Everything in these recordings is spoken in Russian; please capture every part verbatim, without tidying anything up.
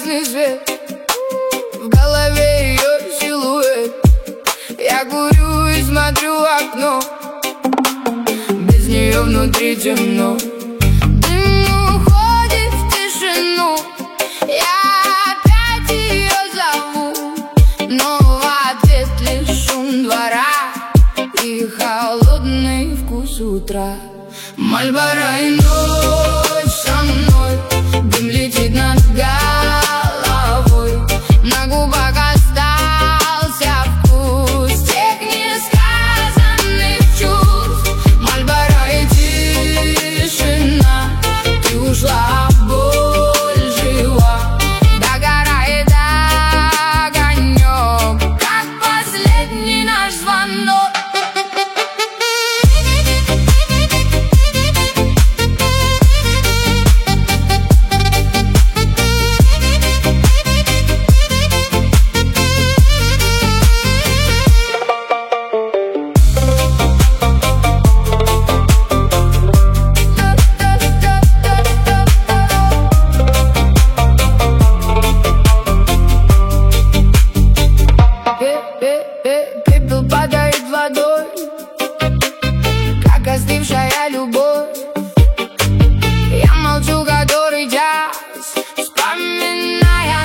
красный свет, в голове ее силуэт. Я курю и смотрю в окно, без нее внутри темно. Дым уходит в тишину, я опять ее зову, но в ответ лишь шум двора и холодный вкус утра. Мальборо и ночь со мной, дым летит над головой, на губах остался вкус тех несказанных чувств. Мальборо и тишина, ты ушла, а боль жива. Догорает огонек, как последний наш звонок. Пепел падает водой, как остывшая любовь. Я молчу который час, вспоминая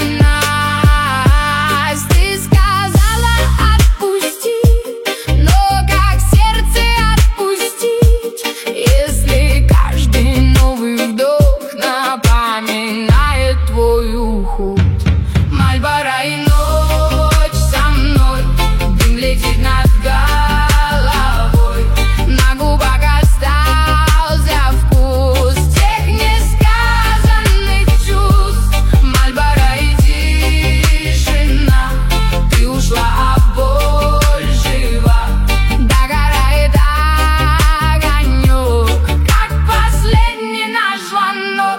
нас. Ты сказала отпусти, но как сердце отпустить, если каждый новый вдох напоминает твой уход? Мальборо и ночь со мной, дым летит над головой, на губах остался вкус тех несказанных чувств. Мальборо и тишина, ты ушла, а боль жива. Догорает огонек, как последний наш звонок.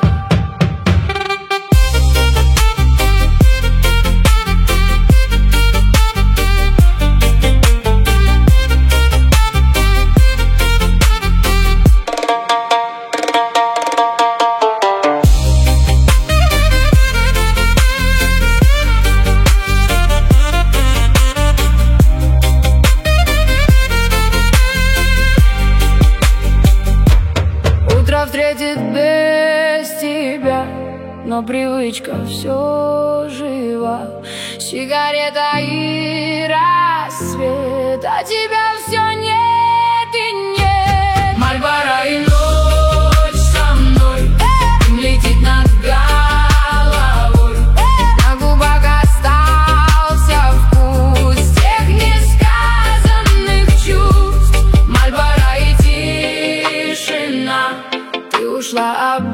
Утро встретит без тебя, но привычка все жива. Сигарета и рассвет, а тебя все нет и нет. Мальборо и ночь со мной, дым летит над головой, на губах остался вкус тех несказанных чувств. Мальборо и тишина, ты ушла, а